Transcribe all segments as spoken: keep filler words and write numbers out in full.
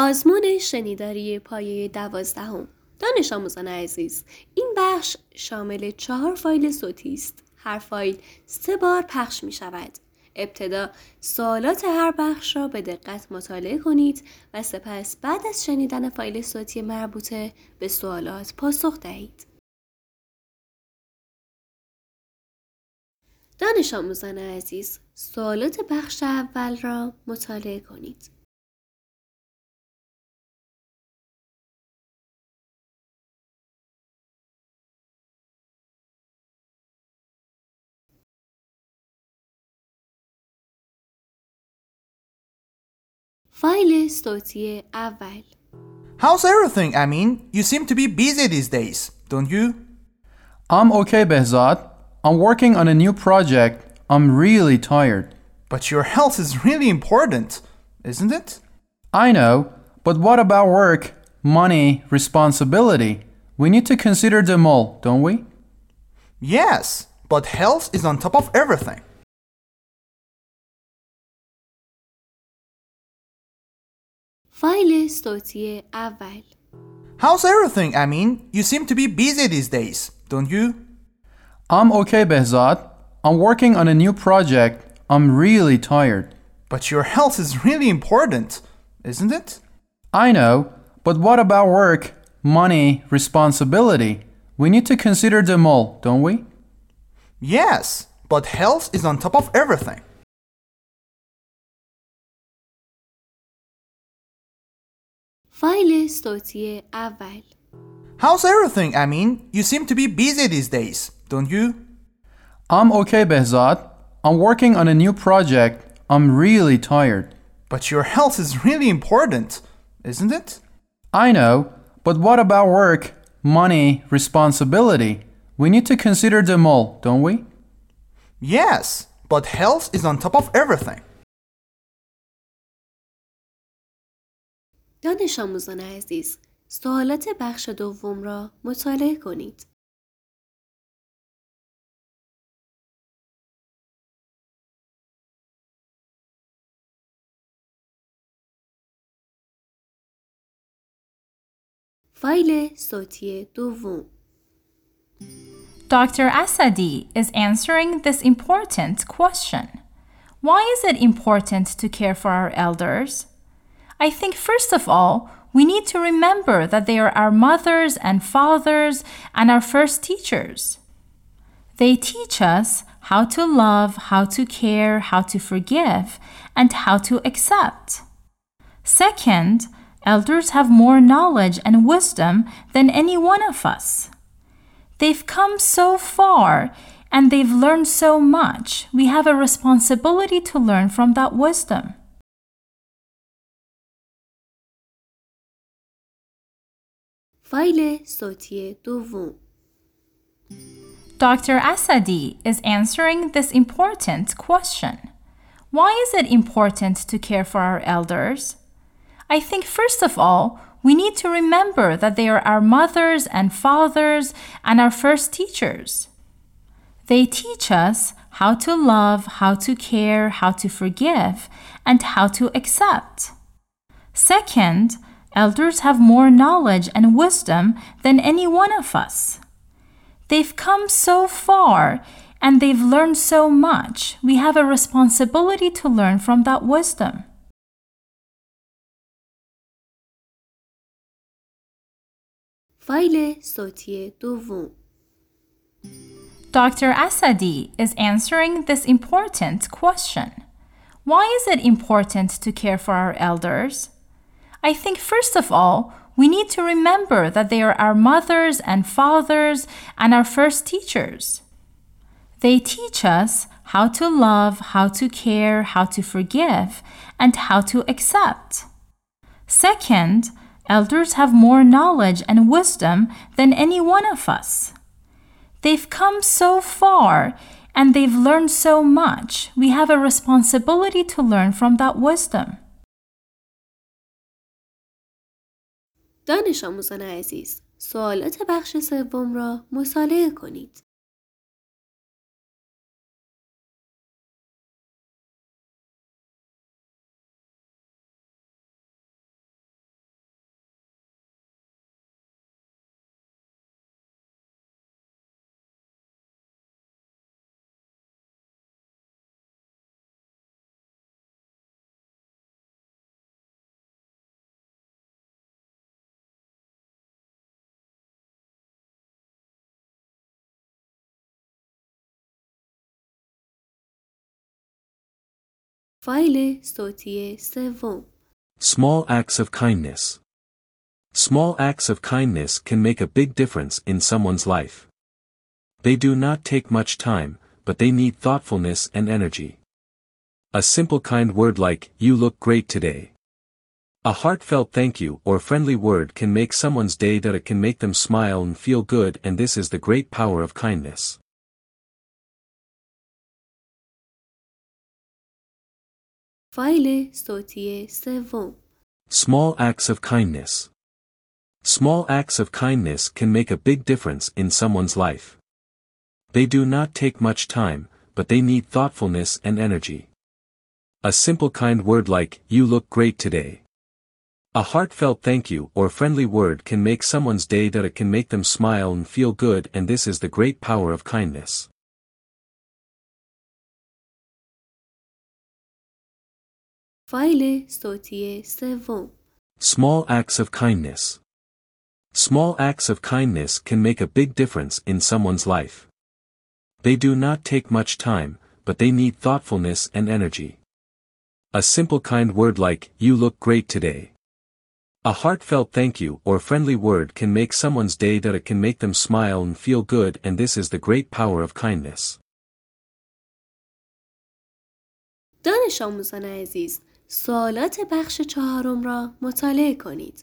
آزمون شنیداری پایه دوازدهم. دانش آموزان عزیز، این بخش شامل چهار فایل صوتی است. هر فایل سه بار پخش می شود. ابتدا سوالات هر بخش را به دقت مطالعه کنید و سپس بعد از شنیدن فایل صوتی مربوطه به سوالات پاسخ دهید. دانش آموزان عزیز، سوالات بخش اول را مطالعه کنید. فایل صوتی اول. How's everything, Amin? You seem to be busy these days, don't you? I'm okay, Behzad. I'm working on a new project. I'm really tired. But your health is really important, isn't it? I know, but what about work, money, responsibility? We need to consider them all, don't we? Yes, but health is on top of everything. فایل صوتی اول. How's everything, Amin? You seem to be busy these days, don't you? I'm okay, Behzad. I'm working on a new project. I'm really tired. But your health is really important, isn't it? I know, but what about work, money, responsibility? We need to consider them all, don't we? Yes, but health is on top of everything. فایل صوتی اول. How's everything, Amin? You seem to be busy these days, don't you? I'm okay, Behzad. I'm working on a new project. I'm really tired. But your health is really important, isn't it? I know, but what about work, money, responsibility? We need to consider them all, don't we? Yes, but health is on top of everything. دانش آموزان عزیز، سوالات بخش دوم را مطالعه کنید. فایل صوتی دوم. Doctor Asadi is answering this important question. Why is it important to care for our elders? I think first of all, we need to remember that they are our mothers and fathers and our first teachers. They teach us how to love, how to care, how to forgive, and how to accept. Second, elders have more knowledge and wisdom than any one of us. They've come so far and they've learned so much. We have a responsibility to learn from that wisdom. فایل صوتی دوم. Doctor Asadi is answering this important question. Why is it important to care for our elders? I think first of all, we need to remember that they are our mothers and fathers and our first teachers. They teach us how to love, how to care, how to forgive, and how to accept. Second, elders have more knowledge and wisdom than any one of us. They've come so far and they've learned so much. We have a responsibility to learn from that wisdom. فایل صوتی دوم. Doctor Asadi is answering this important question. Why is it important to care for our elders? I think first of all, we need to remember that they are our mothers and fathers and our first teachers. They teach us how to love, how to care, how to forgive, and how to accept. Second, elders have more knowledge and wisdom than any one of us. They've come so far and they've learned so much. We have a responsibility to learn from that wisdom. دانش آموزان عزیز، سوالات بخش سوم را مطالعه کنید. فایل صوتی سوم. Small acts of kindness. Small acts of kindness can make a big difference in someone's life. They do not take much time, but they need thoughtfulness and energy. A simple kind word like, "You look great today." A heartfelt thank you or friendly word can make someone's day, that it can make them smile and feel good, and this is the great power of kindness. فایل صوتی سوم. Small acts of kindness. Small acts of kindness can make a big difference in someone's life. They do not take much time, but they need thoughtfulness and energy. A simple kind word like, "You look great today." A heartfelt thank you or friendly word can make someone's day, that it can make them smile and feel good, and this is the great power of kindness. فایل صوتی سوم. Small acts of kindness. Small acts of kindness can make a big difference in someone's life. They do not take much time, but they need thoughtfulness and energy. A simple kind word like, "You look great today." A heartfelt thank you or friendly word can make someone's day, that it can make them smile and feel good, and this is the great power of kindness. دانش آموزان عزیز، سوالات بخش چهارم را مطالعه کنید.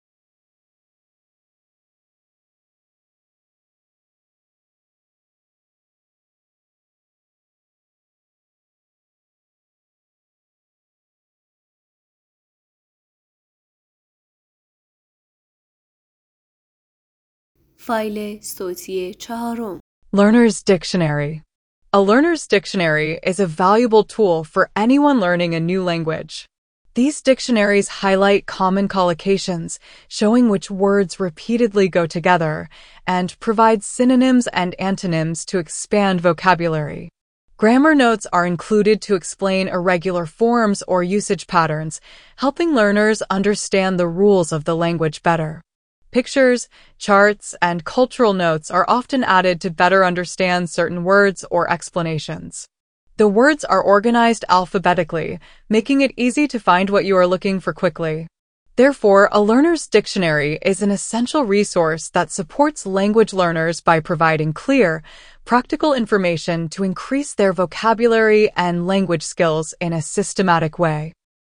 فایل صوتی چهارم. Learner's Dictionary. A learner's dictionary is a valuable tool for anyone learning a new language. These dictionaries highlight common collocations, showing which words repeatedly go together, and provide synonyms and antonyms to expand vocabulary. Grammar notes are included to explain irregular forms or usage patterns, helping learners understand the rules of the language better. Pictures, charts, and cultural notes are often added to better understand certain words or explanations. The words are organized alphabetically, making it easy to find what you are looking for quickly. Therefore, a learner's dictionary is an essential resource that supports language learners by providing clear, practical information to increase their vocabulary and language skills in a systematic way.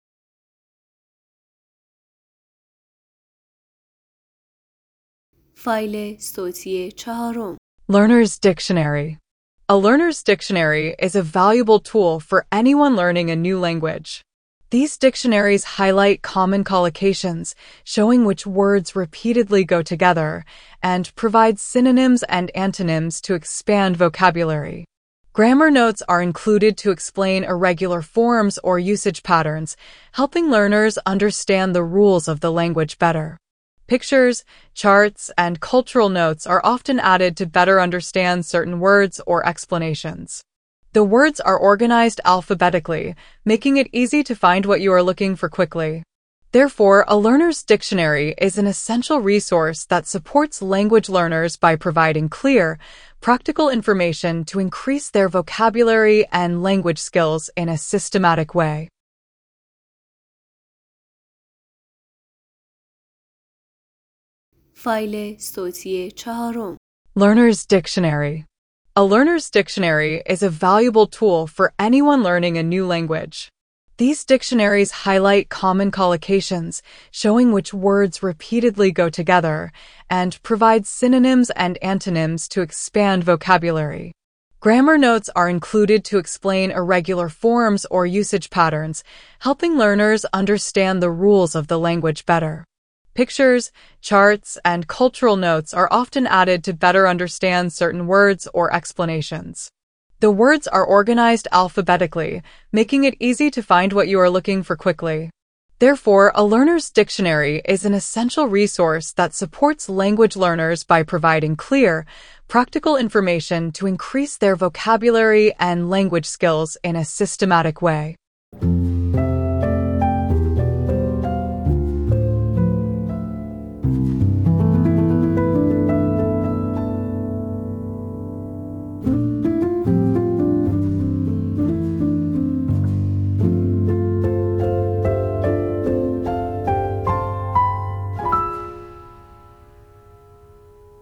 فایل صوتی چهارم. Learner's Dictionary. A learner's dictionary is a valuable tool for anyone learning a new language. These dictionaries highlight common collocations, showing which words repeatedly go together, and provide synonyms and antonyms to expand vocabulary. Grammar notes are included to explain irregular forms or usage patterns, helping learners understand the rules of the language better. Pictures, charts, and cultural notes are often added to better understand certain words or explanations. The words are organized alphabetically, making it easy to find what you are looking for quickly. Therefore, a learner's dictionary is an essential resource that supports language learners by providing clear, practical information to increase their vocabulary and language skills in a systematic way. فایل صوتی چهارم. Learner's Dictionary. A learner's dictionary is a valuable tool for anyone learning a new language. These dictionaries highlight common collocations, showing which words repeatedly go together, and provide synonyms and antonyms to expand vocabulary. Grammar notes are included to explain irregular forms or usage patterns, helping learners understand the rules of the language better. Pictures, charts, and cultural notes are often added to better understand certain words or explanations. The words are organized alphabetically, making it easy to find what you are looking for quickly. Therefore, a learner's dictionary is an essential resource that supports language learners by providing clear, practical information to increase their vocabulary and language skills in a systematic way.